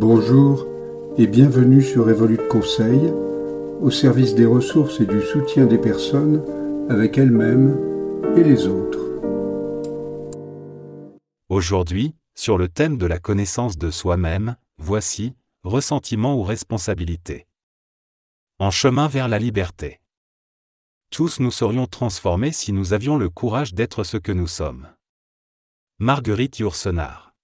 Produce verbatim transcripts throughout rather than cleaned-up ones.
Bonjour et bienvenue sur Evolute Conseil, au service des ressources et du soutien des personnes avec elles-mêmes et les autres. Aujourd'hui, sur le thème de la connaissance de soi-même, voici, ressentiment ou responsabilité. En chemin vers la liberté. Tous nous serions transformés si nous avions le courage d'être ce que nous sommes. Marguerite Yourcenar.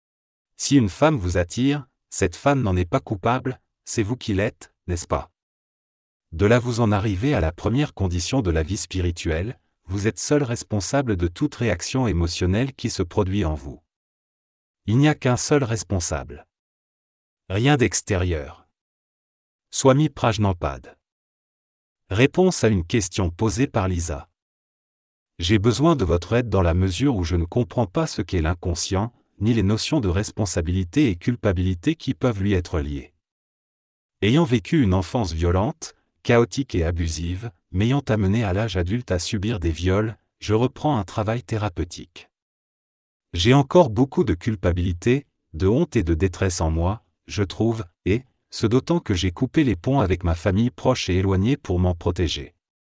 Si une femme vous attire, cette femme n'en est pas coupable, c'est vous qui l'êtes, n'est-ce pas? De là vous en arrivez à la première condition de la vie spirituelle, vous êtes seul responsable de toute réaction émotionnelle qui se produit en vous. Il n'y a qu'un seul responsable. Rien d'extérieur. Swami Prajnapada. Réponse à une question posée par Lisa. J'ai besoin de votre aide dans la mesure où je ne comprends pas ce qu'est l'inconscient, ni les notions de responsabilité et culpabilité qui peuvent lui être liées. Ayant vécu une enfance violente, chaotique et abusive, m'ayant amené à l'âge adulte à subir des viols, je reprends un travail thérapeutique. J'ai encore beaucoup de culpabilité, de honte et de détresse en moi, je trouve, et, ce d'autant que j'ai coupé les ponts avec ma famille proche et éloignée pour m'en protéger.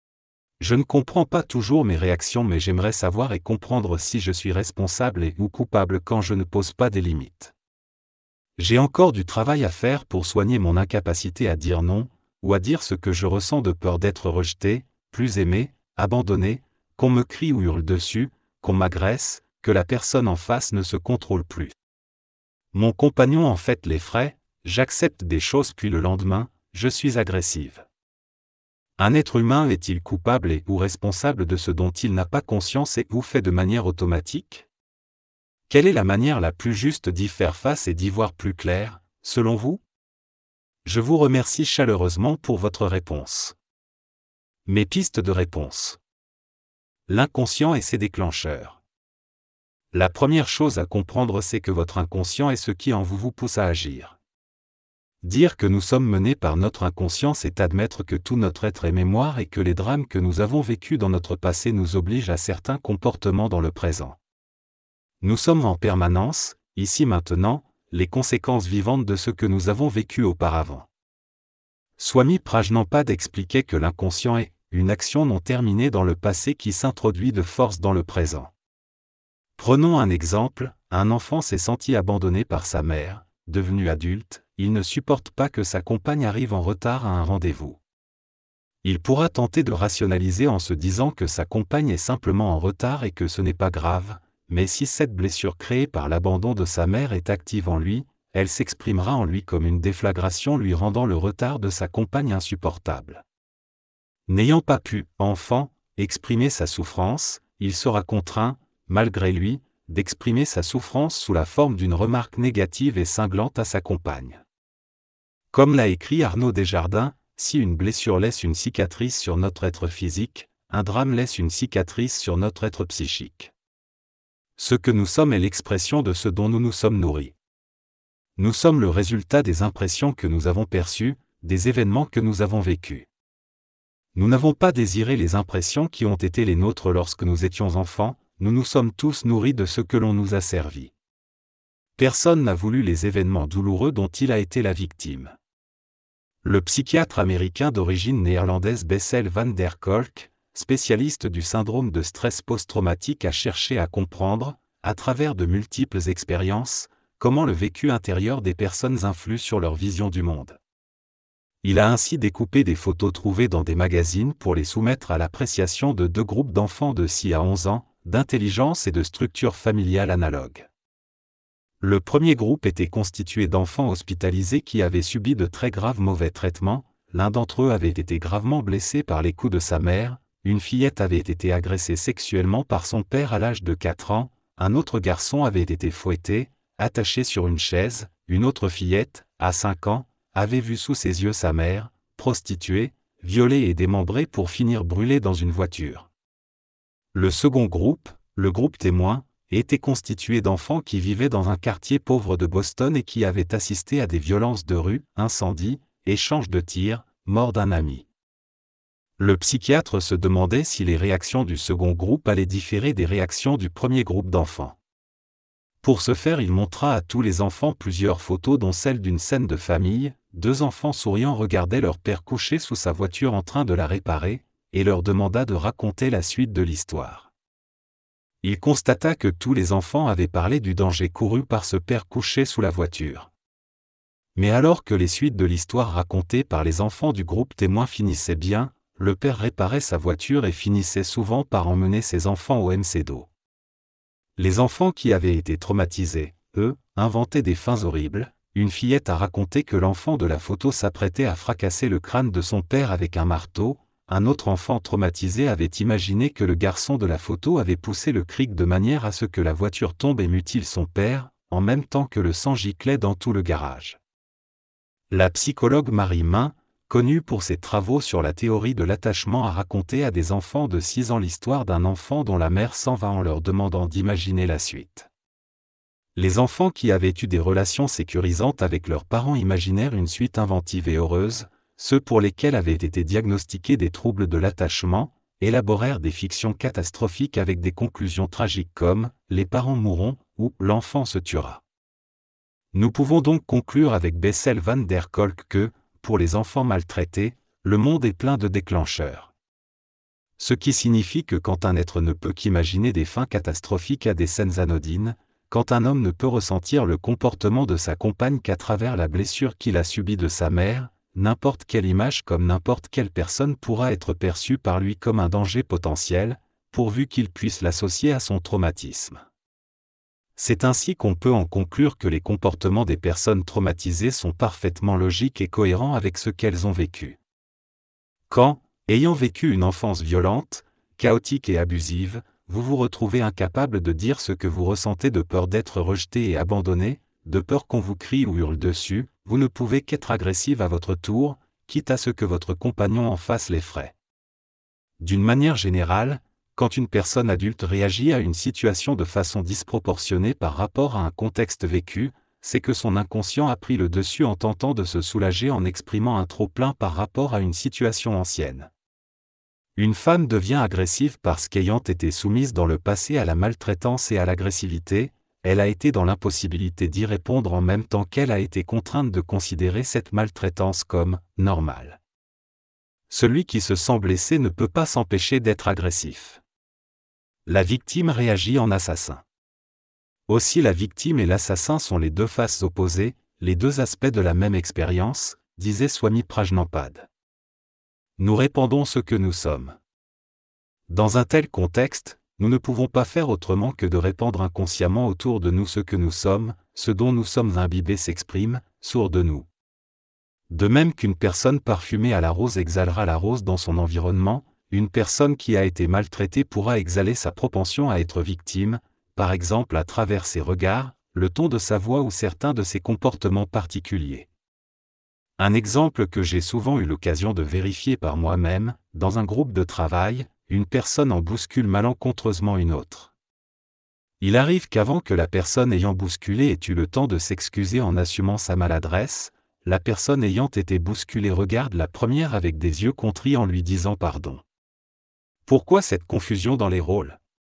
Je ne comprends pas toujours mes réactions mais j'aimerais savoir et comprendre si je suis responsable et ou coupable quand je ne pose pas des limites. J'ai encore du travail à faire pour soigner mon incapacité à dire non, ou à dire ce que je ressens de peur d'être rejeté, plus aimé, abandonné, qu'on me crie ou hurle dessus, qu'on m'agresse, que la personne en face ne se contrôle plus. Mon compagnon en fait les frais, j'accepte des choses puis le lendemain, je suis agressive. Un être humain est-il coupable et ou responsable de ce dont il n'a pas conscience et ou fait de manière automatique? Quelle est la manière la plus juste d'y faire face et d'y voir plus clair, selon vous? Je vous remercie chaleureusement pour votre réponse. Mes pistes de réponse. L'inconscient et ses déclencheurs. La première chose à comprendre c'est que votre inconscient est ce qui en vous vous pousse à agir. Dire que nous sommes menés par notre inconscient c'est admettre que tout notre être est mémoire et que les drames que nous avons vécus dans notre passé nous obligent à certains comportements dans le présent. Nous sommes en permanence, ici maintenant, les conséquences vivantes de ce que nous avons vécu auparavant. Swami Prajnapada expliquait que l'inconscient est une action non terminée dans le passé qui s'introduit de force dans le présent. Prenons un exemple, un enfant s'est senti abandonné par sa mère, devenu adulte, il ne supporte pas que sa compagne arrive en retard à un rendez-vous. Il pourra tenter de rationaliser en se disant que sa compagne est simplement en retard et que ce n'est pas grave, mais si cette blessure créée par l'abandon de sa mère est active en lui, elle s'exprimera en lui comme une déflagration lui rendant le retard de sa compagne insupportable. N'ayant pas pu, enfant, exprimer sa souffrance, il sera contraint, malgré lui, d'exprimer sa souffrance sous la forme d'une remarque négative et cinglante à sa compagne. Comme l'a écrit Arnaud Desjardins, si une blessure laisse une cicatrice sur notre être physique, un drame laisse une cicatrice sur notre être psychique. Ce que nous sommes est l'expression de ce dont nous nous sommes nourris. Nous sommes le résultat des impressions que nous avons perçues, des événements que nous avons vécus. Nous n'avons pas désiré les impressions qui ont été les nôtres lorsque nous étions enfants, nous nous sommes tous nourris de ce que l'on nous a servi. Personne n'a voulu les événements douloureux dont il a été la victime. Le psychiatre américain d'origine néerlandaise Bessel van der Kolk, spécialiste du syndrome de stress post-traumatique, a cherché à comprendre, à travers de multiples expériences, comment le vécu intérieur des personnes influe sur leur vision du monde. Il a ainsi découpé des photos trouvées dans des magazines pour les soumettre à l'appréciation de deux groupes d'enfants de six à onze ans, d'intelligence et de structure familiale analogue. Le premier groupe était constitué d'enfants hospitalisés qui avaient subi de très graves mauvais traitements, l'un d'entre eux avait été gravement blessé par les coups de sa mère, une fillette avait été agressée sexuellement par son père à l'âge de quatre ans, un autre garçon avait été fouetté, attaché sur une chaise, une autre fillette, à cinq ans, avait vu sous ses yeux sa mère, prostituée, violée et démembrée pour finir brûlée dans une voiture. Le second groupe, le groupe témoin, était constitué d'enfants qui vivaient dans un quartier pauvre de Boston et qui avaient assisté à des violences de rue, incendies, échanges de tirs, mort d'un ami. Le psychiatre se demandait si les réactions du second groupe allaient différer des réactions du premier groupe d'enfants. Pour ce faire, il montra à tous les enfants plusieurs photos dont celle d'une scène de famille, deux enfants souriants regardaient leur père couché sous sa voiture en train de la réparer, et leur demanda de raconter la suite de l'histoire. Il constata que tous les enfants avaient parlé du danger couru par ce père couché sous la voiture. Mais alors que les suites de l'histoire racontées par les enfants du groupe témoin finissaient bien, le père réparait sa voiture et finissait souvent par emmener ses enfants au M C D O. Les enfants qui avaient été traumatisés, eux, inventaient des fins horribles. Une fillette a raconté que l'enfant de la photo s'apprêtait à fracasser le crâne de son père avec un marteau. Un autre enfant traumatisé avait imaginé que le garçon de la photo avait poussé le cric de manière à ce que la voiture tombe et mutile son père, en même temps que le sang giclait dans tout le garage. La psychologue Marie Main, connue pour ses travaux sur la théorie de l'attachement, a raconté à des enfants de six ans l'histoire d'un enfant dont la mère s'en va en leur demandant d'imaginer la suite. Les enfants qui avaient eu des relations sécurisantes avec leurs parents imaginèrent une suite inventive et heureuse. Ceux pour lesquels avaient été diagnostiqués des troubles de l'attachement, élaborèrent des fictions catastrophiques avec des conclusions tragiques comme « les parents mourront » ou « l'enfant se tuera ». Nous pouvons donc conclure avec Bessel van der Kolk que, pour les enfants maltraités, le monde est plein de déclencheurs. Ce qui signifie que quand un être ne peut qu'imaginer des fins catastrophiques à des scènes anodines, quand un homme ne peut ressentir le comportement de sa compagne qu'à travers la blessure qu'il a subie de sa mère, n'importe quelle image comme n'importe quelle personne pourra être perçue par lui comme un danger potentiel, pourvu qu'il puisse l'associer à son traumatisme. C'est ainsi qu'on peut en conclure que les comportements des personnes traumatisées sont parfaitement logiques et cohérents avec ce qu'elles ont vécu. Quand, ayant vécu une enfance violente, chaotique et abusive, vous vous retrouvez incapable de dire ce que vous ressentez de peur d'être rejeté et abandonné, de peur qu'on vous crie ou hurle dessus, vous ne pouvez qu'être agressive à votre tour, quitte à ce que votre compagnon en fasse les frais. D'une manière générale, quand une personne adulte réagit à une situation de façon disproportionnée par rapport à un contexte vécu, c'est que son inconscient a pris le dessus en tentant de se soulager en exprimant un trop-plein par rapport à une situation ancienne. Une femme devient agressive parce qu'ayant été soumise dans le passé à la maltraitance et à l'agressivité, elle a été dans l'impossibilité d'y répondre en même temps qu'elle a été contrainte de considérer cette maltraitance comme « normale ». Celui qui se sent blessé ne peut pas s'empêcher d'être agressif. La victime réagit en assassin. Aussi la victime et l'assassin sont les deux faces opposées, les deux aspects de la même expérience, disait Swami Prajnapada. Nous répandons ce que nous sommes. Dans un tel contexte, nous ne pouvons pas faire autrement que de répandre inconsciemment autour de nous ce que nous sommes, ce dont nous sommes imbibés s'exprime, sourd de nous. De même qu'une personne parfumée à la rose exhalera la rose dans son environnement, une personne qui a été maltraitée pourra exhaler sa propension à être victime, par exemple à travers ses regards, le ton de sa voix ou certains de ses comportements particuliers. Un exemple que j'ai souvent eu l'occasion de vérifier par moi-même, dans un groupe de travail, une personne en bouscule malencontreusement une autre. Il arrive qu'avant que la personne ayant bousculé ait eu le temps de s'excuser en assumant sa maladresse, la personne ayant été bousculée regarde la première avec des yeux contrits en lui disant pardon. Pourquoi cette confusion dans les rôles ?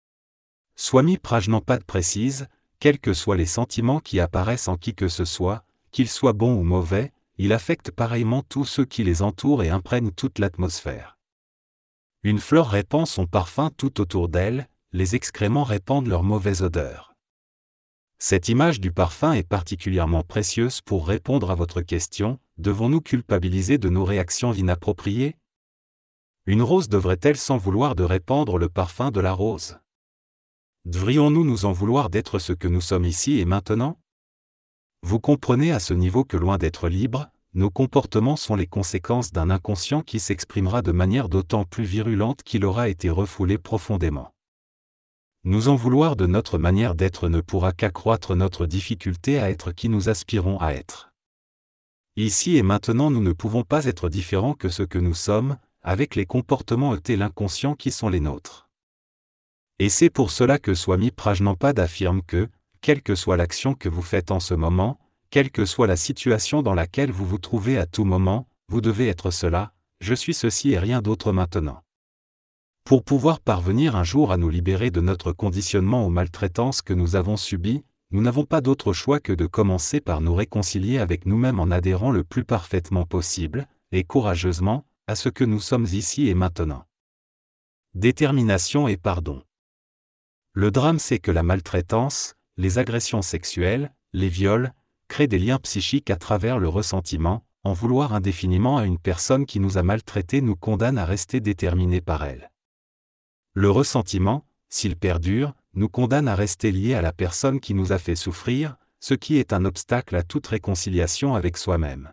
Swami Prajnapada précise, quels que soient les sentiments qui apparaissent en qui que ce soit, qu'ils soient bons ou mauvais, il affecte pareillement tous ceux qui les entourent et imprègne toute l'atmosphère. Une fleur répand son parfum tout autour d'elle, les excréments répandent leur mauvaise odeur. Cette image du parfum est particulièrement précieuse pour répondre à votre question, devons-nous culpabiliser de nos réactions inappropriées ? Une rose devrait-elle s'en vouloir de répandre le parfum de la rose ? Devrions-nous nous en vouloir d'être ce que nous sommes ici et maintenant ? Vous comprenez à ce niveau que loin d'être libres, nos comportements sont les conséquences d'un inconscient qui s'exprimera de manière d'autant plus virulente qu'il aura été refoulé profondément. Nous en vouloir de notre manière d'être ne pourra qu'accroître notre difficulté à être qui nous aspirons à être. Ici et maintenant nous ne pouvons pas être différents que ce que nous sommes, avec les comportements ôtés l'inconscient qui sont les nôtres. Et c'est pour cela que Swami Prajnapada affirme que, quelle que soit l'action que vous faites en ce moment, quelle que soit la situation dans laquelle vous vous trouvez à tout moment, vous devez être cela, je suis ceci et rien d'autre maintenant. Pour pouvoir parvenir un jour à nous libérer de notre conditionnement aux maltraitances que nous avons subies, nous n'avons pas d'autre choix que de commencer par nous réconcilier avec nous-mêmes en adhérant le plus parfaitement possible, et courageusement, à ce que nous sommes ici et maintenant. Détermination et pardon. Le drame c'est que la maltraitance, les agressions sexuelles, les viols, créent des liens psychiques à travers le ressentiment. En vouloir indéfiniment à une personne qui nous a maltraités nous condamne à rester déterminés par elle. Le ressentiment, s'il perdure, nous condamne à rester liés à la personne qui nous a fait souffrir, ce qui est un obstacle à toute réconciliation avec soi-même.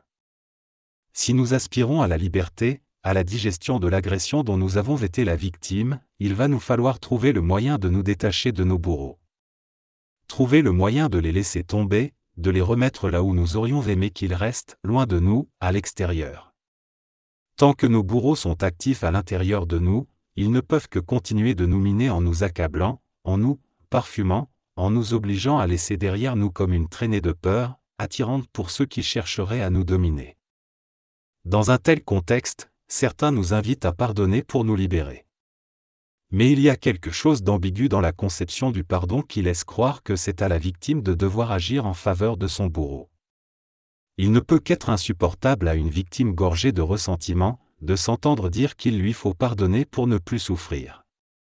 Si nous aspirons à la liberté, à la digestion de l'agression dont nous avons été la victime, il va nous falloir trouver le moyen de nous détacher de nos bourreaux. Trouver le moyen de les laisser tomber, de les remettre là où nous aurions aimé qu'ils restent, loin de nous, à l'extérieur. Tant que nos bourreaux sont actifs à l'intérieur de nous, ils ne peuvent que continuer de nous miner en nous accablant, en nous parfumant, en nous obligeant à laisser derrière nous comme une traînée de peur, attirante pour ceux qui chercheraient à nous dominer. Dans un tel contexte, certains nous invitent à pardonner pour nous libérer. Mais il y a quelque chose d'ambigu dans la conception du pardon qui laisse croire que c'est à la victime de devoir agir en faveur de son bourreau. Il ne peut qu'être insupportable à une victime gorgée de ressentiment, de s'entendre dire qu'il lui faut pardonner pour ne plus souffrir.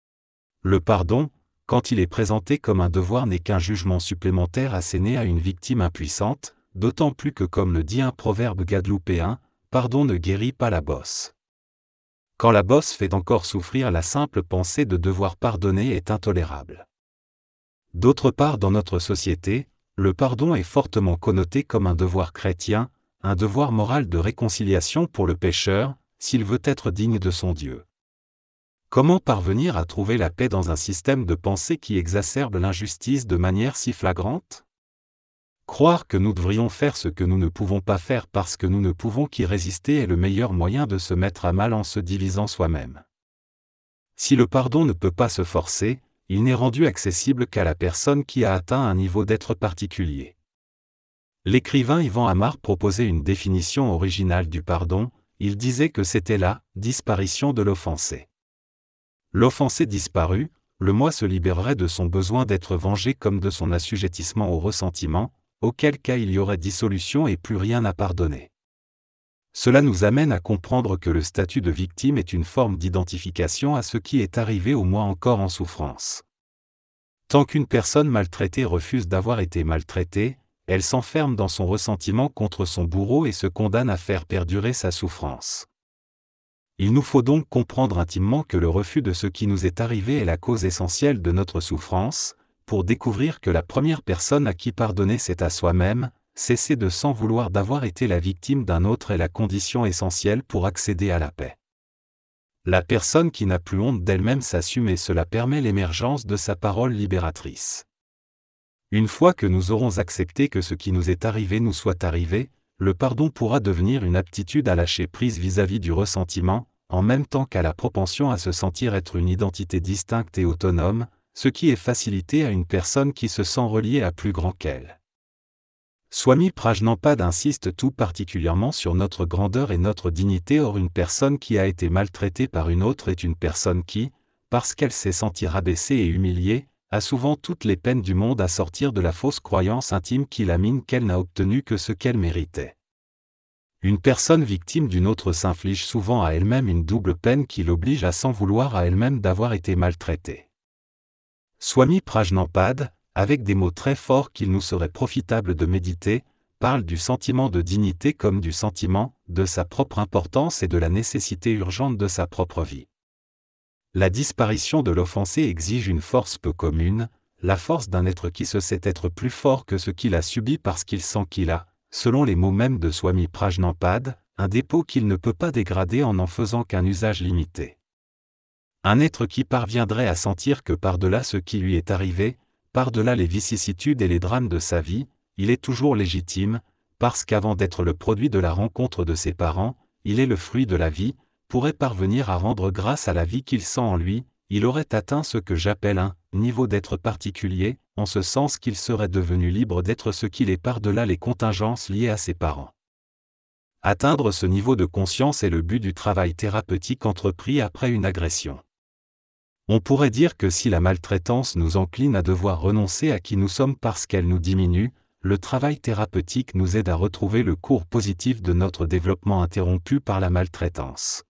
Le pardon, quand il est présenté comme un devoir, n'est qu'un jugement supplémentaire asséné à une victime impuissante, d'autant plus que, comme le dit un proverbe guadeloupéen, « pardon ne guérit pas la bosse ». Quand la bosse fait encore souffrir, la simple pensée de devoir pardonner est intolérable. D'autre part, dans notre société, le pardon est fortement connoté comme un devoir chrétien, un devoir moral de réconciliation pour le pécheur, s'il veut être digne de son Dieu. Comment parvenir à trouver la paix dans un système de pensée qui exacerbe l'injustice de manière si flagrante ? Croire que nous devrions faire ce que nous ne pouvons pas faire parce que nous ne pouvons qu'y résister est le meilleur moyen de se mettre à mal en se divisant soi-même. Si le pardon ne peut pas se forcer, il n'est rendu accessible qu'à la personne qui a atteint un niveau d'être particulier. L'écrivain Yvan Amar proposait une définition originale du pardon, il disait que c'était la disparition de l'offensé. L'offensé disparu, le moi se libérerait de son besoin d'être vengé comme de son assujettissement au ressentiment, auquel cas il y aurait dissolution et plus rien à pardonner. Cela nous amène à comprendre que le statut de victime est une forme d'identification à ce qui est arrivé au moi encore en souffrance. Tant qu'une personne maltraitée refuse d'avoir été maltraitée, elle s'enferme dans son ressentiment contre son bourreau et se condamne à faire perdurer sa souffrance. Il nous faut donc comprendre intimement que le refus de ce qui nous est arrivé est la cause essentielle de notre souffrance, pour découvrir que la première personne à qui pardonner c'est à soi-même, cesser de s'en vouloir d'avoir été la victime d'un autre est la condition essentielle pour accéder à la paix. La personne qui n'a plus honte d'elle-même s'assume et cela permet l'émergence de sa parole libératrice. Une fois que nous aurons accepté que ce qui nous est arrivé nous soit arrivé, le pardon pourra devenir une aptitude à lâcher prise vis-à-vis du ressentiment, en même temps qu'à la propension à se sentir être une identité distincte et autonome, ce qui est facilité à une personne qui se sent reliée à plus grand qu'elle. Swami Prajnampad insiste tout particulièrement sur notre grandeur et notre dignité. Or une personne qui a été maltraitée par une autre est une personne qui, parce qu'elle s'est sentie rabaissée et humiliée, a souvent toutes les peines du monde à sortir de la fausse croyance intime qui la mine qu'elle n'a obtenu que ce qu'elle méritait. Une personne victime d'une autre s'inflige souvent à elle-même une double peine qui l'oblige à s'en vouloir à elle-même d'avoir été maltraitée. Swami Prajnampad, avec des mots très forts qu'il nous serait profitable de méditer, parle du sentiment de dignité comme du sentiment de sa propre importance et de la nécessité urgente de sa propre vie. La disparition de l'offensé exige une force peu commune, la force d'un être qui se sait être plus fort que ce qu'il a subi parce qu'il sent qu'il a, selon les mots mêmes de Swami Prajnampad, un dépôt qu'il ne peut pas dégrader en n'en faisant qu'un usage limité. Un être qui parviendrait à sentir que par-delà ce qui lui est arrivé, par-delà les vicissitudes et les drames de sa vie, il est toujours légitime, parce qu'avant d'être le produit de la rencontre de ses parents, il est le fruit de la vie, pourrait parvenir à rendre grâce à la vie qu'il sent en lui, il aurait atteint ce que j'appelle un niveau d'être particulier, en ce sens qu'il serait devenu libre d'être ce qu'il est par-delà les contingences liées à ses parents. Atteindre ce niveau de conscience est le but du travail thérapeutique entrepris après une agression. On pourrait dire que si la maltraitance nous encline à devoir renoncer à qui nous sommes parce qu'elle nous diminue, le travail thérapeutique nous aide à retrouver le cours positif de notre développement interrompu par la maltraitance.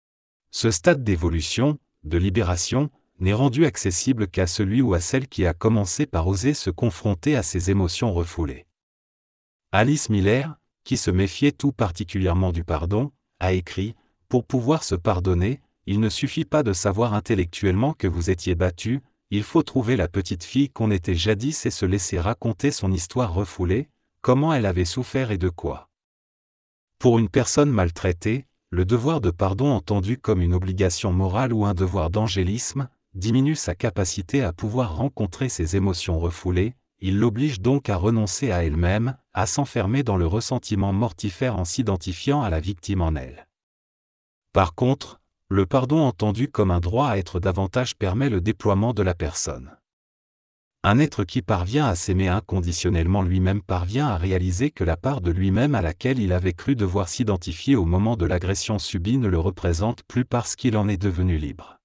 Ce stade d'évolution, de libération, n'est rendu accessible qu'à celui ou à celle qui a commencé par oser se confronter à ses émotions refoulées. Alice Miller, qui se méfiait tout particulièrement du pardon, a écrit « Pour pouvoir se pardonner, il ne suffit pas de savoir intellectuellement que vous étiez battu, il faut trouver la petite fille qu'on était jadis et se laisser raconter son histoire refoulée, comment elle avait souffert et de quoi. » Pour une personne maltraitée, le devoir de pardon entendu comme une obligation morale ou un devoir d'angélisme, diminue sa capacité à pouvoir rencontrer ses émotions refoulées, il l'oblige donc à renoncer à elle-même, à s'enfermer dans le ressentiment mortifère en s'identifiant à la victime en elle. Par contre, le pardon entendu comme un droit à être davantage permet le déploiement de la personne. Un être qui parvient à s'aimer inconditionnellement lui-même parvient à réaliser que la part de lui-même à laquelle il avait cru devoir s'identifier au moment de l'agression subie ne le représente plus parce qu'il en est devenu libre.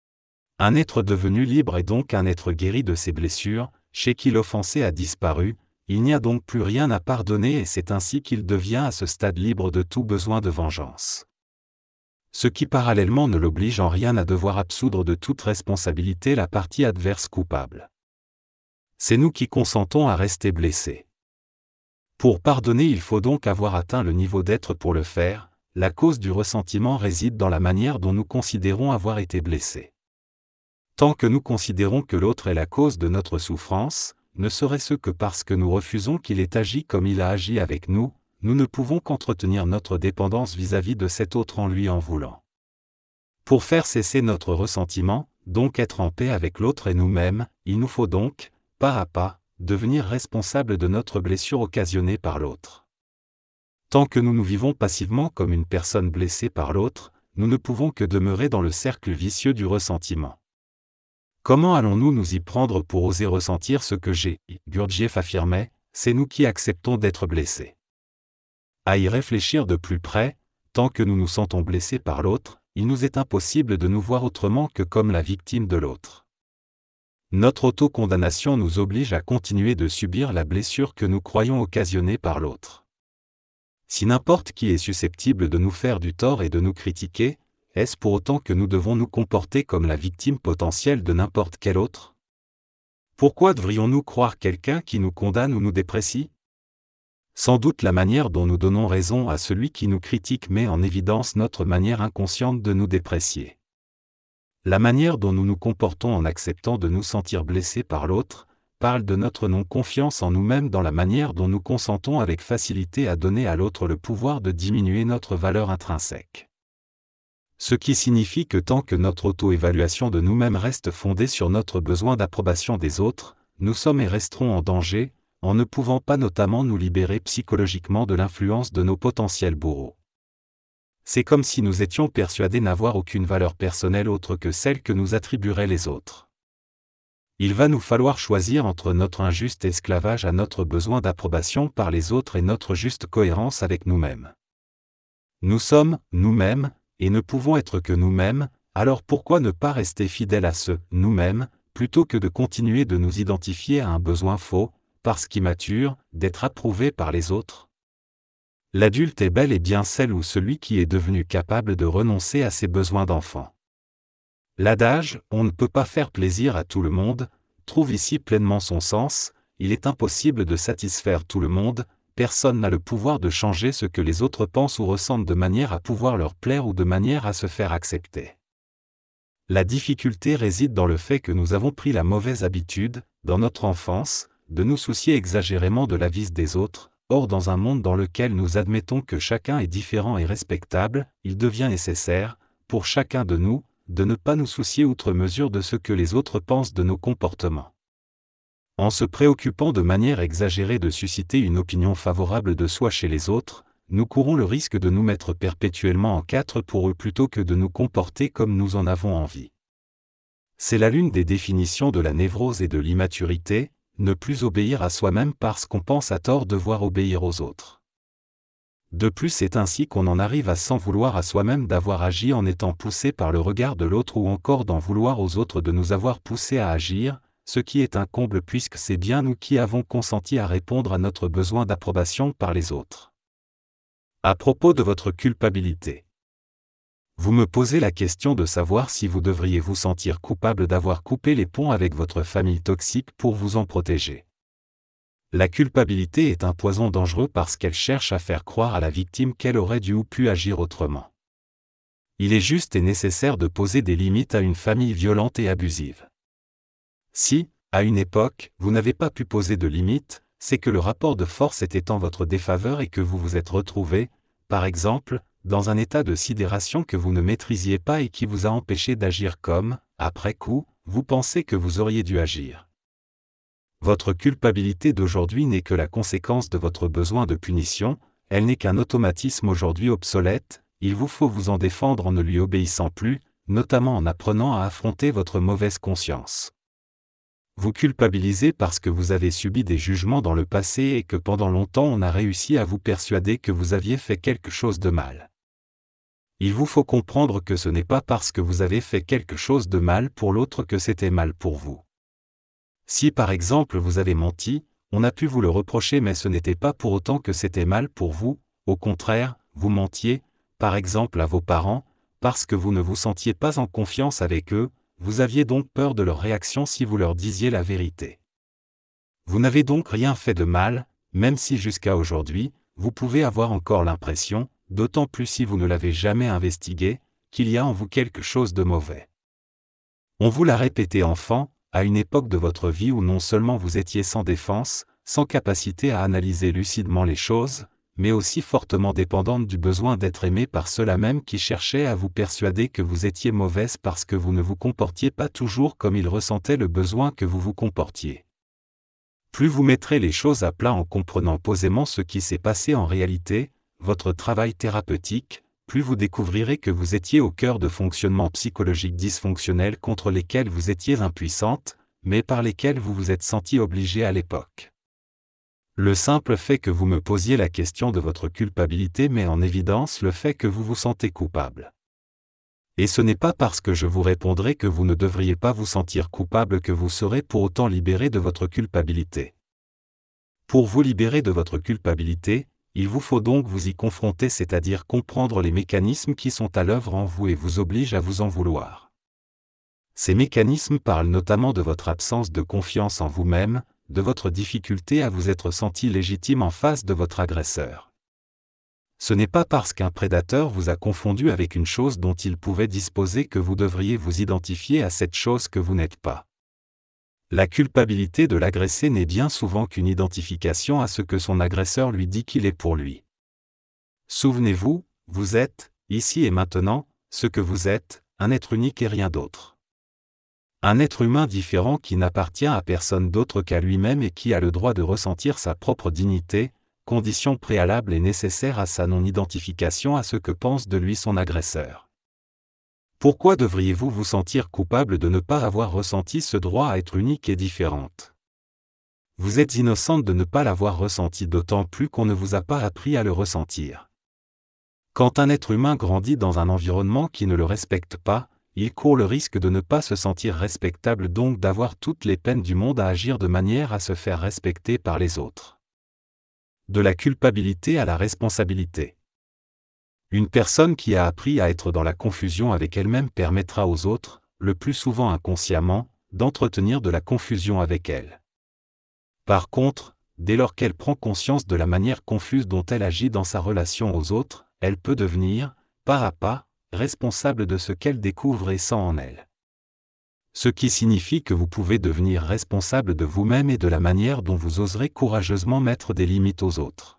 Un être devenu libre est donc un être guéri de ses blessures, chez qui l'offensé a disparu, il n'y a donc plus rien à pardonner et c'est ainsi qu'il devient à ce stade libre de tout besoin de vengeance. Ce qui parallèlement ne l'oblige en rien à devoir absoudre de toute responsabilité la partie adverse coupable. C'est nous qui consentons à rester blessés. Pour pardonner, il faut donc avoir atteint le niveau d'être pour le faire, la cause du ressentiment réside dans la manière dont nous considérons avoir été blessés. Tant que nous considérons que l'autre est la cause de notre souffrance, ne serait-ce que parce que nous refusons qu'il ait agi comme il a agi avec nous, nous ne pouvons qu'entretenir notre dépendance vis-à-vis de cet autre en lui en voulant. Pour faire cesser notre ressentiment, donc être en paix avec l'autre et nous-mêmes, il nous faut donc, pas à pas, devenir responsables de notre blessure occasionnée par l'autre. Tant que nous nous vivons passivement comme une personne blessée par l'autre, nous ne pouvons que demeurer dans le cercle vicieux du ressentiment. Comment allons-nous nous y prendre pour oser ressentir ce que j'ai, Gurdjieff affirmait, c'est nous qui acceptons d'être blessés. À y réfléchir de plus près, tant que nous nous sentons blessés par l'autre, il nous est impossible de nous voir autrement que comme la victime de l'autre. Notre autocondamnation nous oblige à continuer de subir la blessure que nous croyons occasionnée par l'autre. Si n'importe qui est susceptible de nous faire du tort et de nous critiquer, est-ce pour autant que nous devons nous comporter comme la victime potentielle de n'importe quel autre ? Pourquoi devrions-nous croire quelqu'un qui nous condamne ou nous déprécie ? Sans doute la manière dont nous donnons raison à celui qui nous critique met en évidence notre manière inconsciente de nous déprécier. La manière dont nous nous comportons en acceptant de nous sentir blessés par l'autre, parle de notre non-confiance en nous-mêmes dans la manière dont nous consentons avec facilité à donner à l'autre le pouvoir de diminuer notre valeur intrinsèque. Ce qui signifie que tant que notre auto-évaluation de nous-mêmes reste fondée sur notre besoin d'approbation des autres, nous sommes et resterons en danger, en ne pouvant pas notamment nous libérer psychologiquement de l'influence de nos potentiels bourreaux. C'est comme si nous étions persuadés n'avoir aucune valeur personnelle autre que celle que nous attribueraient les autres. Il va nous falloir choisir entre notre injuste esclavage à notre besoin d'approbation par les autres et notre juste cohérence avec nous-mêmes. Nous sommes, nous-mêmes, et ne pouvons être que nous-mêmes, alors pourquoi ne pas rester fidèles à ce « nous-mêmes » plutôt que de continuer de nous identifier à un besoin faux, parce qu'immature, d'être approuvé par les autres ? L'adulte est bel et bien celle ou celui qui est devenu capable de renoncer à ses besoins d'enfant. L'adage « on ne peut pas faire plaisir à tout le monde » trouve ici pleinement son sens, il est impossible de satisfaire tout le monde, personne n'a le pouvoir de changer ce que les autres pensent ou ressentent de manière à pouvoir leur plaire ou de manière à se faire accepter. La difficulté réside dans le fait que nous avons pris la mauvaise habitude, dans notre enfance, de nous soucier exagérément de l'avis des autres. Or dans un monde dans lequel nous admettons que chacun est différent et respectable, il devient nécessaire, pour chacun de nous, de ne pas nous soucier outre mesure de ce que les autres pensent de nos comportements. En se préoccupant de manière exagérée de susciter une opinion favorable de soi chez les autres, nous courons le risque de nous mettre perpétuellement en quatre pour eux plutôt que de nous comporter comme nous en avons envie. C'est là l'une des définitions de la névrose et de l'immaturité, ne plus obéir à soi-même parce qu'on pense à tort devoir obéir aux autres. De plus, c'est ainsi qu'on en arrive à s'en vouloir à soi-même d'avoir agi en étant poussé par le regard de l'autre ou encore d'en vouloir aux autres de nous avoir poussés à agir, ce qui est un comble puisque c'est bien nous qui avons consenti à répondre à notre besoin d'approbation par les autres. À propos de votre culpabilité. Vous me posez la question de savoir si vous devriez vous sentir coupable d'avoir coupé les ponts avec votre famille toxique pour vous en protéger. La culpabilité est un poison dangereux parce qu'elle cherche à faire croire à la victime qu'elle aurait dû ou pu agir autrement. Il est juste et nécessaire de poser des limites à une famille violente et abusive. Si, à une époque, vous n'avez pas pu poser de limites, c'est que le rapport de force était en votre défaveur et que vous vous êtes retrouvé, par exemple, dans un état de sidération que vous ne maîtrisiez pas et qui vous a empêché d'agir comme, après coup, vous pensez que vous auriez dû agir. Votre culpabilité d'aujourd'hui n'est que la conséquence de votre besoin de punition, elle n'est qu'un automatisme aujourd'hui obsolète, il vous faut vous en défendre en ne lui obéissant plus, notamment en apprenant à affronter votre mauvaise conscience. Vous culpabilisez parce que vous avez subi des jugements dans le passé et que pendant longtemps on a réussi à vous persuader que vous aviez fait quelque chose de mal. Il vous faut comprendre que ce n'est pas parce que vous avez fait quelque chose de mal pour l'autre que c'était mal pour vous. Si par exemple vous avez menti, on a pu vous le reprocher mais ce n'était pas pour autant que c'était mal pour vous, au contraire, vous mentiez, par exemple à vos parents, parce que vous ne vous sentiez pas en confiance avec eux, vous aviez donc peur de leur réaction si vous leur disiez la vérité. Vous n'avez donc rien fait de mal, même si jusqu'à aujourd'hui, vous pouvez avoir encore l'impression, d'autant plus si vous ne l'avez jamais investigué, qu'il y a en vous quelque chose de mauvais. On vous l'a répété enfant, à une époque de votre vie où non seulement vous étiez sans défense, sans capacité à analyser lucidement les choses, mais aussi fortement dépendante du besoin d'être aimé par ceux-là même qui cherchaient à vous persuader que vous étiez mauvaise parce que vous ne vous comportiez pas toujours comme ils ressentaient le besoin que vous vous comportiez. Plus vous mettrez les choses à plat en comprenant posément ce qui s'est passé en réalité, votre travail thérapeutique, plus vous découvrirez que vous étiez au cœur de fonctionnements psychologiques dysfonctionnels contre lesquels vous étiez impuissante, mais par lesquels vous vous êtes senti obligé à l'époque. Le simple fait que vous me posiez la question de votre culpabilité met en évidence le fait que vous vous sentez coupable. Et ce n'est pas parce que je vous répondrai que vous ne devriez pas vous sentir coupable que vous serez pour autant libéré de votre culpabilité. Pour vous libérer de votre culpabilité, il vous faut donc vous y confronter, c'est-à-dire comprendre les mécanismes qui sont à l'œuvre en vous et vous obligent à vous en vouloir. Ces mécanismes parlent notamment de votre absence de confiance en vous-même, de votre difficulté à vous être senti légitime en face de votre agresseur. Ce n'est pas parce qu'un prédateur vous a confondu avec une chose dont il pouvait disposer que vous devriez vous identifier à cette chose que vous n'êtes pas. La culpabilité de l'agressé n'est bien souvent qu'une identification à ce que son agresseur lui dit qu'il est pour lui. Souvenez-vous, vous êtes, ici et maintenant, ce que vous êtes, un être unique et rien d'autre. Un être humain différent qui n'appartient à personne d'autre qu'à lui-même et qui a le droit de ressentir sa propre dignité, condition préalable et nécessaire à sa non-identification à ce que pense de lui son agresseur. Pourquoi devriez-vous vous sentir coupable de ne pas avoir ressenti ce droit à être unique et différente? Vous êtes innocente de ne pas l'avoir ressenti, d'autant plus qu'on ne vous a pas appris à le ressentir. Quand un être humain grandit dans un environnement qui ne le respecte pas, il court le risque de ne pas se sentir respectable, donc d'avoir toutes les peines du monde à agir de manière à se faire respecter par les autres. De la culpabilité à la responsabilité. Une personne qui a appris à être dans la confusion avec elle-même permettra aux autres, le plus souvent inconsciemment, d'entretenir de la confusion avec elle. Par contre, dès lors qu'elle prend conscience de la manière confuse dont elle agit dans sa relation aux autres, elle peut devenir, pas à pas, responsable de ce qu'elle découvre et sent en elle. Ce qui signifie que vous pouvez devenir responsable de vous-même et de la manière dont vous oserez courageusement mettre des limites aux autres.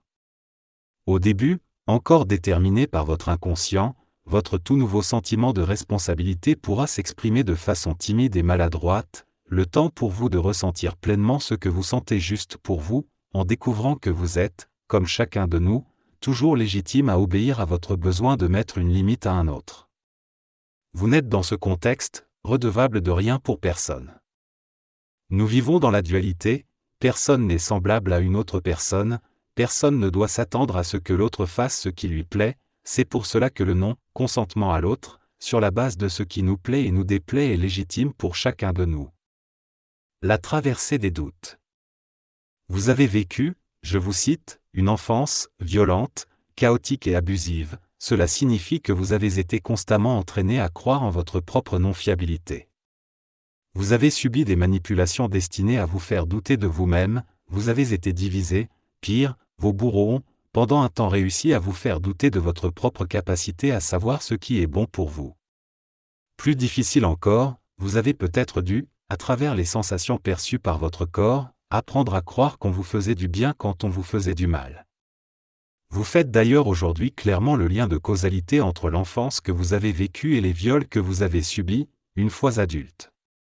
Au début, encore déterminé par votre inconscient, votre tout nouveau sentiment de responsabilité pourra s'exprimer de façon timide et maladroite, le temps pour vous de ressentir pleinement ce que vous sentez juste pour vous, en découvrant que vous êtes, comme chacun de nous, toujours légitime à obéir à votre besoin de mettre une limite à un autre. Vous n'êtes dans ce contexte, redevable de rien pour personne. Nous vivons dans la dualité, personne n'est semblable à une autre personne, personne ne doit s'attendre à ce que l'autre fasse ce qui lui plaît, c'est pour cela que le non-consentement à l'autre, sur la base de ce qui nous plaît et nous déplaît est légitime pour chacun de nous. La traversée des doutes. Vous avez vécu, je vous cite, une enfance violente, chaotique et abusive, cela signifie que vous avez été constamment entraîné à croire en votre propre non-fiabilité. Vous avez subi des manipulations destinées à vous faire douter de vous-même, vous avez été divisé, pire, vos bourreaux ont, pendant un temps réussi à vous faire douter de votre propre capacité à savoir ce qui est bon pour vous. Plus difficile encore, vous avez peut-être dû, à travers les sensations perçues par votre corps, apprendre à croire qu'on vous faisait du bien quand on vous faisait du mal. Vous faites d'ailleurs aujourd'hui clairement le lien de causalité entre l'enfance que vous avez vécue et les viols que vous avez subis, une fois adulte.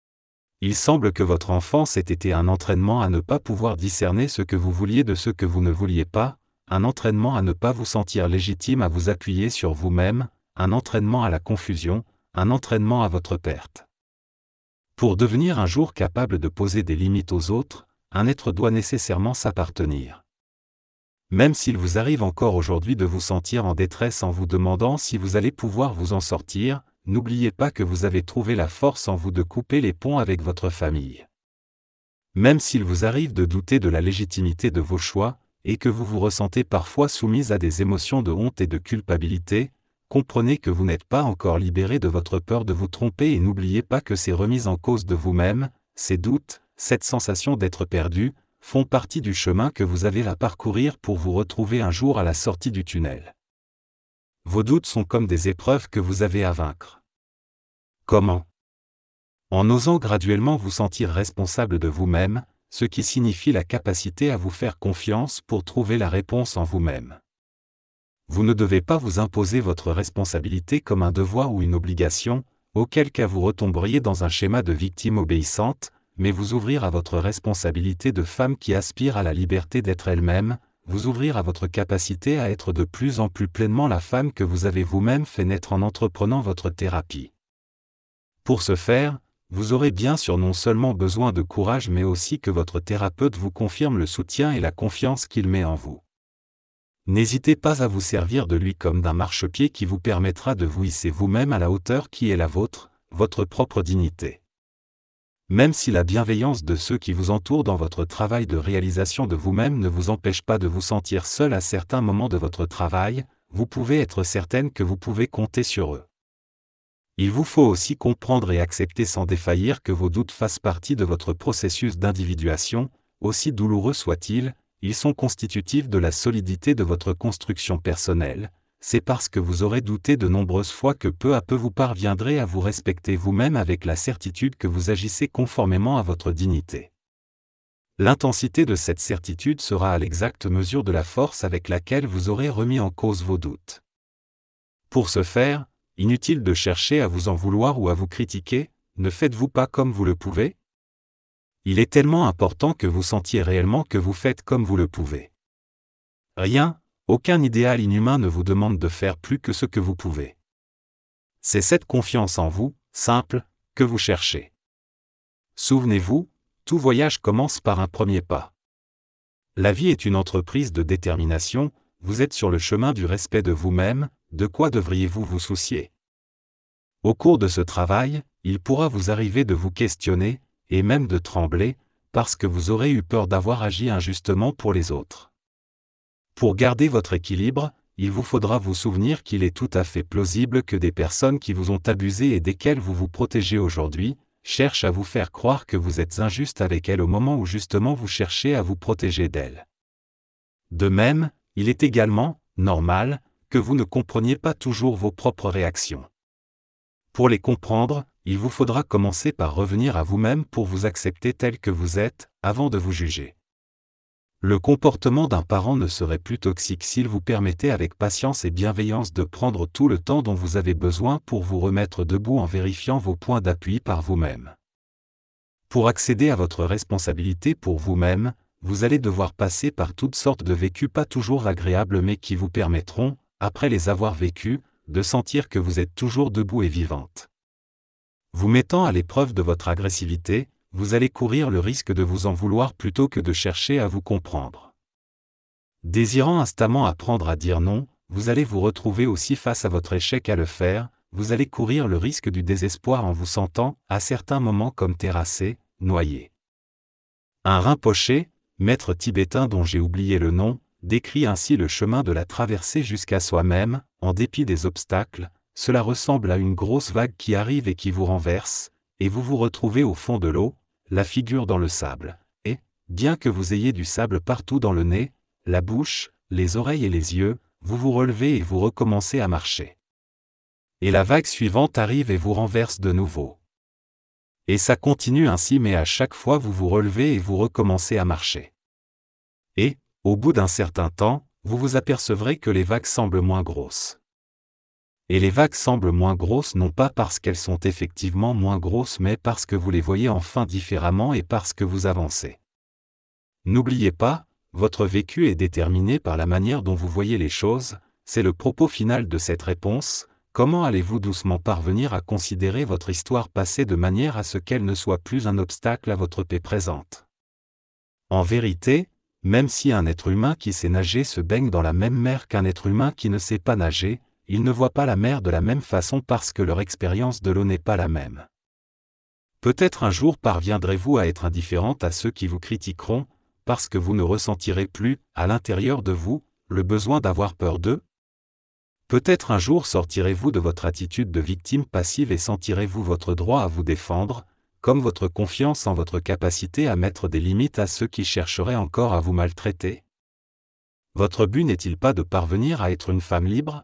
Il semble que votre enfance ait été un entraînement à ne pas pouvoir discerner ce que vous vouliez de ce que vous ne vouliez pas, un entraînement à ne pas vous sentir légitime à vous appuyer sur vous-même, un entraînement à la confusion, un entraînement à votre perte. Pour devenir un jour capable de poser des limites aux autres, un être doit nécessairement s'appartenir. Même s'il vous arrive encore aujourd'hui de vous sentir en détresse en vous demandant si vous allez pouvoir vous en sortir, n'oubliez pas que vous avez trouvé la force en vous de couper les ponts avec votre famille. Même s'il vous arrive de douter de la légitimité de vos choix, et que vous vous ressentez parfois soumise à des émotions de honte et de culpabilité, comprenez que vous n'êtes pas encore libéré de votre peur de vous tromper et n'oubliez pas que ces remises en cause de vous-même, ces doutes, cette sensation d'être perdu, font partie du chemin que vous avez à parcourir pour vous retrouver un jour à la sortie du tunnel. Vos doutes sont comme des épreuves que vous avez à vaincre. Comment ? En osant graduellement vous sentir responsable de vous-même, ce qui signifie la capacité à vous faire confiance pour trouver la réponse en vous-même. Vous ne devez pas vous imposer votre responsabilité comme un devoir ou une obligation, auquel cas vous retomberiez dans un schéma de victime obéissante, mais vous ouvrir à votre responsabilité de femme qui aspire à la liberté d'être elle-même, vous ouvrir à votre capacité à être de plus en plus pleinement la femme que vous avez vous-même fait naître en entreprenant votre thérapie. Pour ce faire, vous aurez bien sûr non seulement besoin de courage mais aussi que votre thérapeute vous confirme le soutien et la confiance qu'il met en vous. N'hésitez pas à vous servir de lui comme d'un marchepied qui vous permettra de vous hisser vous-même à la hauteur qui est la vôtre, votre propre dignité. Même si la bienveillance de ceux qui vous entourent dans votre travail de réalisation de vous-même ne vous empêche pas de vous sentir seul à certains moments de votre travail, vous pouvez être certaine que vous pouvez compter sur eux. Il vous faut aussi comprendre et accepter sans défaillir que vos doutes fassent partie de votre processus d'individuation, aussi douloureux soient-ils, ils sont constitutifs de la solidité de votre construction personnelle. C'est parce que vous aurez douté de nombreuses fois que peu à peu vous parviendrez à vous respecter vous-même avec la certitude que vous agissez conformément à votre dignité. L'intensité de cette certitude sera à l'exacte mesure de la force avec laquelle vous aurez remis en cause vos doutes. Pour ce faire, inutile de chercher à vous en vouloir ou à vous critiquer, ne faites-vous pas comme vous le pouvez ? Il est tellement important que vous sentiez réellement que vous faites comme vous le pouvez. Rien, aucun idéal inhumain ne vous demande de faire plus que ce que vous pouvez. C'est cette confiance en vous, simple, que vous cherchez. Souvenez-vous, tout voyage commence par un premier pas. La vie est une entreprise de détermination, vous êtes sur le chemin du respect de vous-même, de quoi devriez-vous vous soucier ? Au cours de ce travail, il pourra vous arriver de vous questionner, et même de trembler, parce que vous aurez eu peur d'avoir agi injustement pour les autres. Pour garder votre équilibre, il vous faudra vous souvenir qu'il est tout à fait plausible que des personnes qui vous ont abusé et desquelles vous vous protégez aujourd'hui, cherchent à vous faire croire que vous êtes injuste avec elles au moment où justement vous cherchez à vous protéger d'elles. De même, il est également normal que vous ne compreniez pas toujours vos propres réactions. Pour les comprendre, il vous faudra commencer par revenir à vous-même pour vous accepter tel que vous êtes, avant de vous juger. Le comportement d'un parent ne serait plus toxique s'il vous permettait avec patience et bienveillance de prendre tout le temps dont vous avez besoin pour vous remettre debout en vérifiant vos points d'appui par vous-même. Pour accéder à votre responsabilité pour vous-même, vous allez devoir passer par toutes sortes de vécus pas toujours agréables mais qui vous permettront, après les avoir vécus, de sentir que vous êtes toujours debout et vivante. Vous mettant à l'épreuve de votre agressivité, vous allez courir le risque de vous en vouloir plutôt que de chercher à vous comprendre. Désirant instamment apprendre à dire non, vous allez vous retrouver aussi face à votre échec à le faire, vous allez courir le risque du désespoir en vous sentant, à certains moments comme terrassé, noyé. Un Rinpoché, maître tibétain dont j'ai oublié le nom, décrit ainsi le chemin de la traversée jusqu'à soi-même, en dépit des obstacles, cela ressemble à une grosse vague qui arrive et qui vous renverse, et vous vous retrouvez au fond de l'eau, la figure dans le sable, et, bien que vous ayez du sable partout dans le nez, la bouche, les oreilles et les yeux, vous vous relevez et vous recommencez à marcher. Et la vague suivante arrive et vous renverse de nouveau. Et ça continue ainsi mais à chaque fois vous vous relevez et vous recommencez à marcher. Et, au bout d'un certain temps, vous vous apercevrez que les vagues semblent moins grosses. Et les vagues semblent moins grosses non pas parce qu'elles sont effectivement moins grosses mais parce que vous les voyez enfin différemment et parce que vous avancez. N'oubliez pas, votre vécu est déterminé par la manière dont vous voyez les choses, c'est le propos final de cette réponse. Comment allez-vous doucement parvenir à considérer votre histoire passée de manière à ce qu'elle ne soit plus un obstacle à votre paix présente? En vérité, même si un être humain qui sait nager se baigne dans la même mer qu'un être humain qui ne sait pas nager, ils ne voient pas la mer de la même façon parce que leur expérience de l'eau n'est pas la même. Peut-être un jour parviendrez-vous à être indifférente à ceux qui vous critiqueront, parce que vous ne ressentirez plus, à l'intérieur de vous, le besoin d'avoir peur d'eux? Peut-être un jour sortirez-vous de votre attitude de victime passive et sentirez-vous votre droit à vous défendre, comme votre confiance en votre capacité à mettre des limites à ceux qui chercheraient encore à vous maltraiter? Votre but n'est-il pas de parvenir à être une femme libre?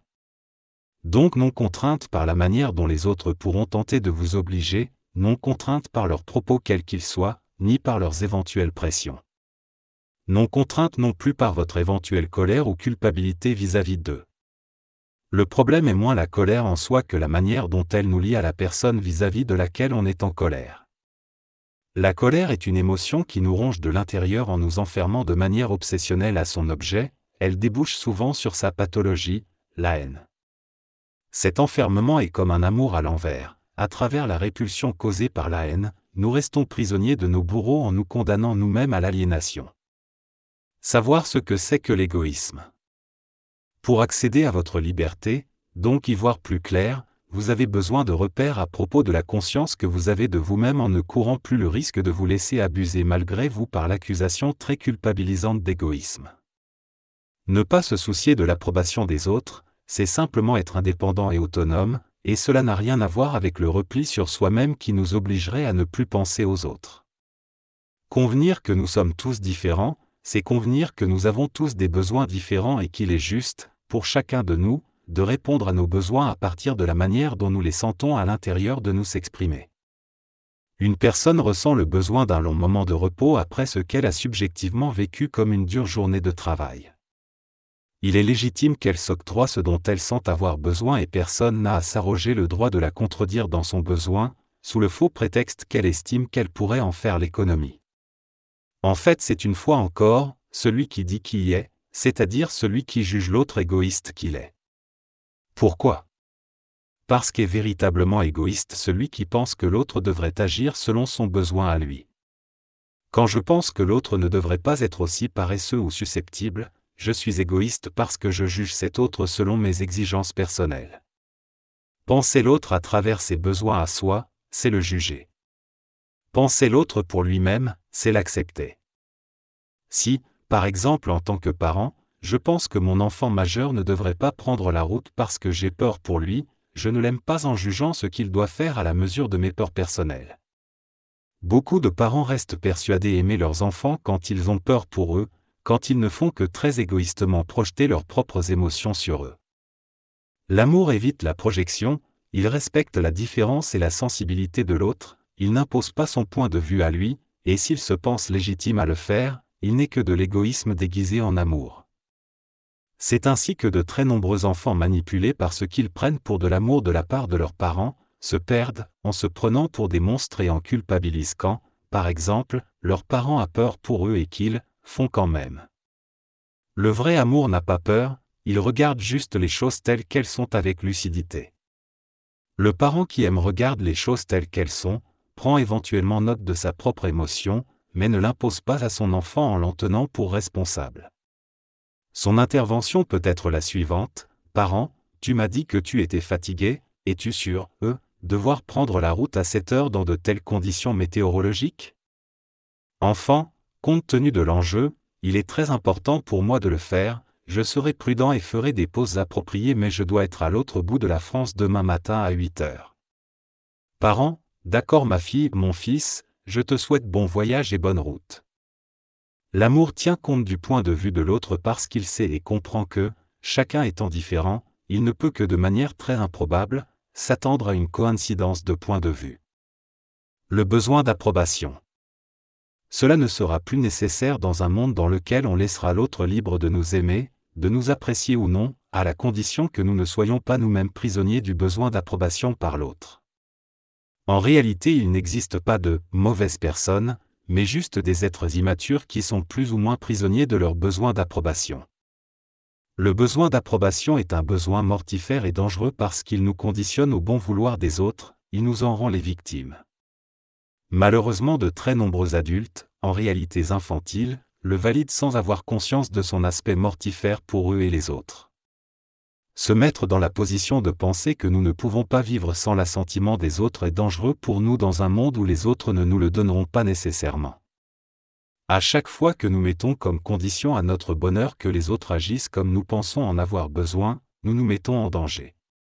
Donc non contrainte par la manière dont les autres pourront tenter de vous obliger, non contrainte par leurs propos quels qu'ils soient, ni par leurs éventuelles pressions. Non contrainte non plus par votre éventuelle colère ou culpabilité vis-à-vis d'eux. Le problème est moins la colère en soi que la manière dont elle nous lie à la personne vis-à-vis de laquelle on est en colère. La colère est une émotion qui nous ronge de l'intérieur en nous enfermant de manière obsessionnelle à son objet, elle débouche souvent sur sa pathologie, la haine. Cet enfermement est comme un amour à l'envers, à travers la répulsion causée par la haine, nous restons prisonniers de nos bourreaux en nous condamnant nous-mêmes à l'aliénation. Savoir ce que c'est que l'égoïsme. Pour accéder à votre liberté, donc y voir plus clair, vous avez besoin de repères à propos de la conscience que vous avez de vous-même en ne courant plus le risque de vous laisser abuser malgré vous par l'accusation très culpabilisante d'égoïsme. Ne pas se soucier de l'approbation des autres, c'est simplement être indépendant et autonome, et cela n'a rien à voir avec le repli sur soi-même qui nous obligerait à ne plus penser aux autres. Convenir que nous sommes tous différents, c'est convenir que nous avons tous des besoins différents et qu'il est juste, pour chacun de nous, de répondre à nos besoins à partir de la manière dont nous les sentons à l'intérieur de nous s'exprimer. Une personne ressent le besoin d'un long moment de repos après ce qu'elle a subjectivement vécu comme une dure journée de travail. Il est légitime qu'elle s'octroie ce dont elle sent avoir besoin et personne n'a à s'arroger le droit de la contredire dans son besoin, sous le faux prétexte qu'elle estime qu'elle pourrait en faire l'économie. En fait, c'est une fois encore, celui qui dit qui y est, c'est-à-dire celui qui juge l'autre égoïste qu'il est. Pourquoi? Parce qu'est véritablement égoïste celui qui pense que l'autre devrait agir selon son besoin à lui. Quand je pense que l'autre ne devrait pas être aussi paresseux ou susceptible, je suis égoïste parce que je juge cet autre selon mes exigences personnelles. Penser l'autre à travers ses besoins à soi, c'est le juger. Penser l'autre pour lui-même, c'est l'accepter. Si, par exemple en tant que parent, je pense que mon enfant majeur ne devrait pas prendre la route parce que j'ai peur pour lui, je ne l'aime pas en jugeant ce qu'il doit faire à la mesure de mes peurs personnelles. Beaucoup de parents restent persuadés aimer leurs enfants quand ils ont peur pour eux, quand ils ne font que très égoïstement projeter leurs propres émotions sur eux. L'amour évite la projection, il respecte la différence et la sensibilité de l'autre, il n'impose pas son point de vue à lui, et s'il se pense légitime à le faire, il n'est que de l'égoïsme déguisé en amour. C'est ainsi que de très nombreux enfants manipulés par ce qu'ils prennent pour de l'amour de la part de leurs parents, se perdent, en se prenant pour des monstres et en culpabilisent quand, par exemple, leurs parents ont peur pour eux et qu'ils font quand même. Le vrai amour n'a pas peur, il regarde juste les choses telles qu'elles sont avec lucidité. Le parent qui aime regarde les choses telles qu'elles sont, prend éventuellement note de sa propre émotion, mais ne l'impose pas à son enfant en l'en tenant pour responsable. Son intervention peut être la suivante: Parent, tu m'as dit que tu étais fatigué, es-tu sûr, euh, devoir prendre la route à cette heure dans de telles conditions météorologiques? Enfant, compte tenu de l'enjeu, il est très important pour moi de le faire, je serai prudent et ferai des pauses appropriées, mais je dois être à l'autre bout de la France demain matin à huit heures. Parent, d'accord ma fille, mon fils, je te souhaite bon voyage et bonne route. L'amour tient compte du point de vue de l'autre parce qu'il sait et comprend que, chacun étant différent, il ne peut que de manière très improbable, s'attendre à une coïncidence de points de vue. Le besoin d'approbation. Cela ne sera plus nécessaire dans un monde dans lequel on laissera l'autre libre de nous aimer, de nous apprécier ou non, à la condition que nous ne soyons pas nous-mêmes prisonniers du besoin d'approbation par l'autre. En réalité, il n'existe pas de « mauvaises personnes », mais juste des êtres immatures qui sont plus ou moins prisonniers de leur besoin d'approbation. Le besoin d'approbation est un besoin mortifère et dangereux parce qu'il nous conditionne au bon vouloir des autres, il nous en rend les victimes. Malheureusement, de très nombreux adultes, en réalités infantiles, le valident sans avoir conscience de son aspect mortifère pour eux et les autres. Se mettre dans la position de penser que nous ne pouvons pas vivre sans l'assentiment des autres est dangereux pour nous dans un monde où les autres ne nous le donneront pas nécessairement. À chaque fois que nous mettons comme condition à notre bonheur que les autres agissent comme nous pensons en avoir besoin, nous nous mettons en danger.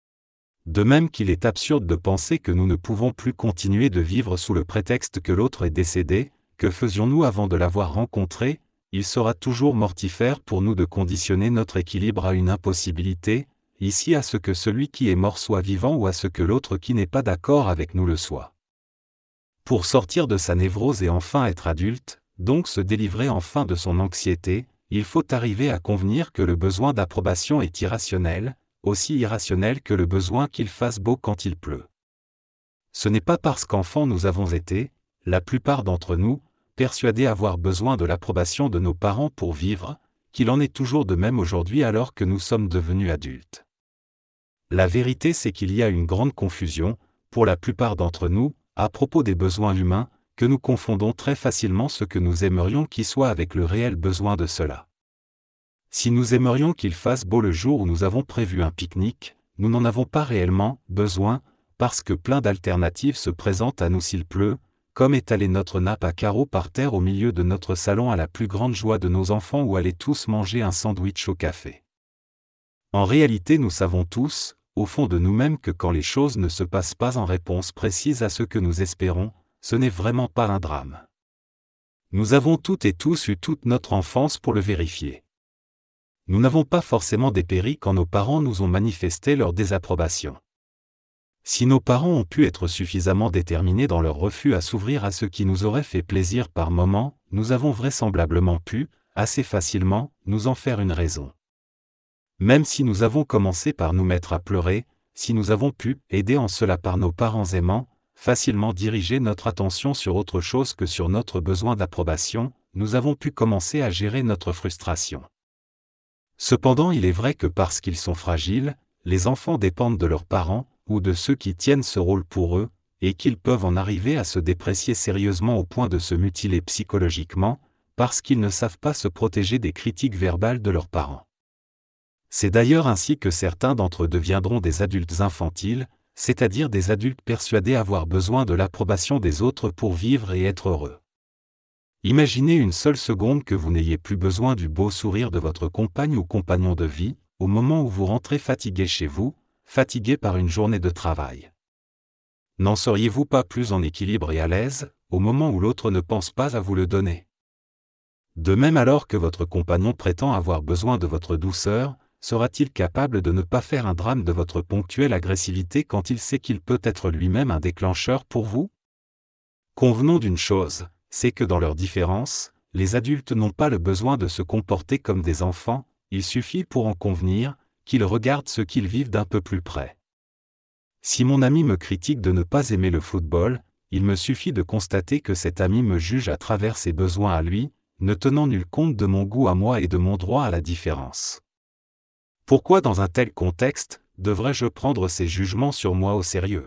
De même qu'il est absurde de penser que nous ne pouvons plus continuer de vivre sous le prétexte que l'autre est décédé, que faisions-nous avant de l'avoir rencontré? Il sera toujours mortifère pour nous de conditionner notre équilibre à une impossibilité, ici à ce que celui qui est mort soit vivant ou à ce que l'autre qui n'est pas d'accord avec nous le soit. Pour sortir de sa névrose et enfin être adulte, donc se délivrer enfin de son anxiété, il faut arriver à convenir que le besoin d'approbation est irrationnel, aussi irrationnel que le besoin qu'il fasse beau quand il pleut. Ce n'est pas parce qu'enfants nous avons été, la plupart d'entre nous, persuadés avoir besoin de l'approbation de nos parents pour vivre, qu'il en est toujours de même aujourd'hui alors que nous sommes devenus adultes. La vérité c'est qu'il y a une grande confusion, pour la plupart d'entre nous, à propos des besoins humains, que nous confondons très facilement ce que nous aimerions qui soit avec le réel besoin de cela. Si nous aimerions qu'il fasse beau le jour où nous avons prévu un pique-nique, nous n'en avons pas réellement besoin, parce que plein d'alternatives se présentent à nous s'il pleut, comme étaler notre nappe à carreaux par terre au milieu de notre salon à la plus grande joie de nos enfants ou aller tous manger un sandwich au café. En réalité, nous savons tous, au fond de nous-mêmes, que quand les choses ne se passent pas en réponse précise à ce que nous espérons, ce n'est vraiment pas un drame. Nous avons toutes et tous eu toute notre enfance pour le vérifier. Nous n'avons pas forcément dépéri quand nos parents nous ont manifesté leur désapprobation. Si nos parents ont pu être suffisamment déterminés dans leur refus à s'ouvrir à ce qui nous aurait fait plaisir par moment, nous avons vraisemblablement pu, assez facilement, nous en faire une raison. Même si nous avons commencé par nous mettre à pleurer, si nous avons pu, aidés en cela par nos parents aimants, facilement diriger notre attention sur autre chose que sur notre besoin d'approbation, nous avons pu commencer à gérer notre frustration. Cependant, il est vrai que parce qu'ils sont fragiles, les enfants dépendent de leurs parents, ou de ceux qui tiennent ce rôle pour eux, et qu'ils peuvent en arriver à se déprécier sérieusement au point de se mutiler psychologiquement, parce qu'ils ne savent pas se protéger des critiques verbales de leurs parents. C'est d'ailleurs ainsi que certains d'entre eux deviendront des adultes infantiles, c'est-à-dire des adultes persuadés avoir besoin de l'approbation des autres pour vivre et être heureux. Imaginez une seule seconde que vous n'ayez plus besoin du beau sourire de votre compagne ou compagnon de vie, au moment où vous rentrez fatigué chez vous, fatigué par une journée de travail. N'en seriez-vous pas plus en équilibre et à l'aise, au moment où l'autre ne pense pas à vous le donner? De même, alors que votre compagnon prétend avoir besoin de votre douceur, sera-t-il capable de ne pas faire un drame de votre ponctuelle agressivité quand il sait qu'il peut être lui-même un déclencheur pour vous? Convenons d'une chose, c'est que dans leur différence, les adultes n'ont pas le besoin de se comporter comme des enfants, il suffit pour en convenir, qu'ils regardent ce qu'ils vivent d'un peu plus près. Si mon ami me critique de ne pas aimer le football, il me suffit de constater que cet ami me juge à travers ses besoins à lui, ne tenant nul compte de mon goût à moi et de mon droit à la différence. Pourquoi dans un tel contexte, devrais-je prendre ces jugements sur moi au sérieux?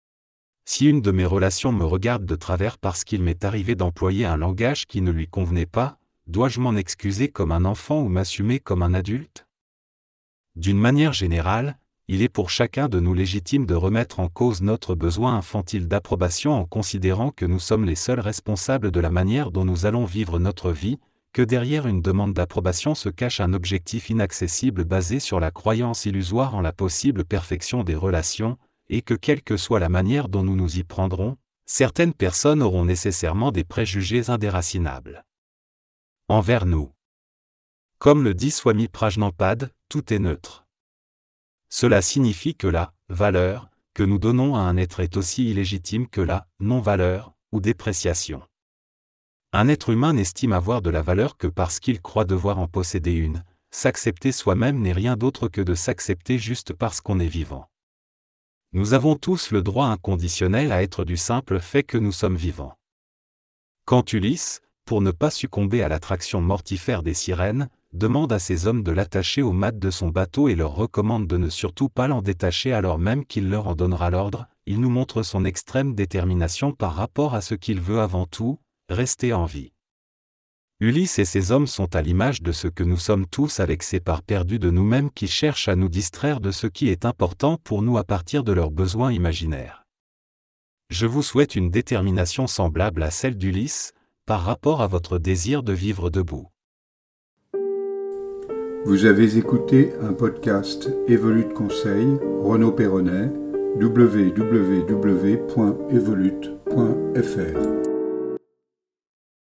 Si une de mes relations me regarde de travers parce qu'il m'est arrivé d'employer un langage qui ne lui convenait pas, dois-je m'en excuser comme un enfant ou m'assumer comme un adulte ? D'une manière générale, il est pour chacun de nous légitime de remettre en cause notre besoin infantile d'approbation en considérant que nous sommes les seuls responsables de la manière dont nous allons vivre notre vie, que derrière une demande d'approbation se cache un objectif inaccessible basé sur la croyance illusoire en la possible perfection des relations, et que quelle que soit la manière dont nous nous y prendrons, certaines personnes auront nécessairement des préjugés indéracinables envers nous. Comme le dit Swami Prajnanpad, tout est neutre. Cela signifie que la valeur que nous donnons à un être est aussi illégitime que la non-valeur ou dépréciation. Un être humain n'estime avoir de la valeur que parce qu'il croit devoir en posséder une. S'accepter soi-même n'est rien d'autre que de s'accepter juste parce qu'on est vivant. Nous avons tous le droit inconditionnel à être du simple fait que nous sommes vivants. Quand Ulysse, pour ne pas succomber à l'attraction mortifère des sirènes, demande à ses hommes de l'attacher aux mâts de son bateau et leur recommande de ne surtout pas l'en détacher alors même qu'il leur en donnera l'ordre, il nous montre son extrême détermination par rapport à ce qu'il veut avant tout, rester en vie. Ulysse et ses hommes sont à l'image de ce que nous sommes tous avec ces parts perdues de nous-mêmes qui cherchent à nous distraire de ce qui est important pour nous à partir de leurs besoins imaginaires. Je vous souhaite une détermination semblable à celle d'Ulysse, par rapport à votre désir de vivre debout. Vous avez écouté un podcast Evolute Conseil, Renaud Perronnet, w w w point evolute point f r.